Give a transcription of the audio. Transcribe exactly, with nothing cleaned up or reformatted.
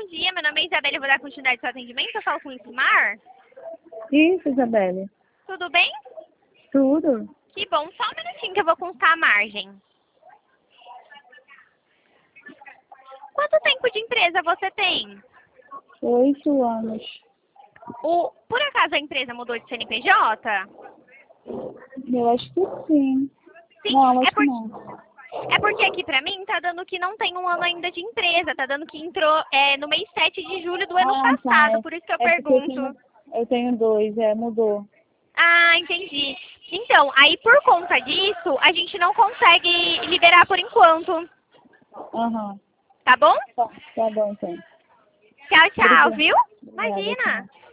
dia, meu nome é Isabela, eu vou dar continuidade ao seu atendimento. Eu falo com o Ismar. Isso, Isabelle. Tudo bem? Tudo. Que bom, só um minutinho que eu vou constar a margem. Quanto tempo de empresa você tem? Oito anos. O, por acaso a empresa mudou de C N P J? Eu acho que sim. Sim, Não, acho é, por, que não. é porque aqui pra mim tá dando que não tem um ano ainda de empresa, tá dando que entrou é, no mês sete de julho do ano Ah, tá. passado, É, por isso que eu é porque eu pergunto. tenho, eu tenho dois, é, mudou. Ah, entendi. Então, aí por conta disso, a gente não consegue liberar por enquanto, Aham. tá bom? Tá, tá bom, então. Tchau, tchau, Obrigada. viu? Obrigada, tchau. Imagina.